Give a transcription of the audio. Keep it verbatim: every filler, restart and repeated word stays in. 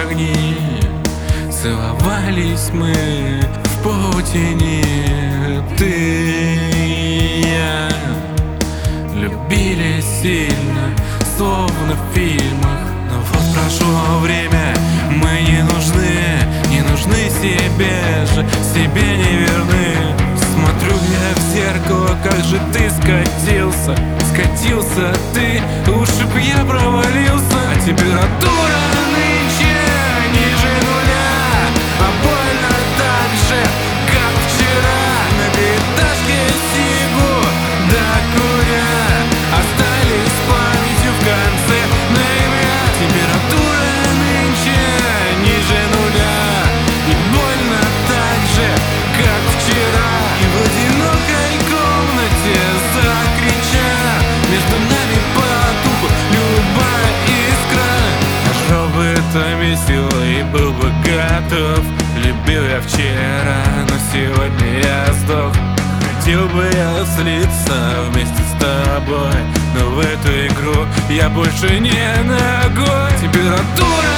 огни. Целовались мы в паутине. Ты и я любили сильно, словно в фильмах. Но вот прошло время, мы не нужны, не нужны себе же, себе не верны. Смотрю я в зеркало, как же ты скатился, скатился ты, лучше б я провалился. А температура нынче ниже нуля, а больно так же, как вчера. На пятачке сигу до куря, остались с памятью в конце ноября. Температура нынче ниже нуля, и больно так же, как вчера. И в одинокой комнате закрича, между нами потухла любая искра. Я жил бы это весело и был бы готов. Любил я вчера, но сегодня я сдох. Хотел бы я слиться вместе с тобой, но в эту игру я больше не ногой. Температура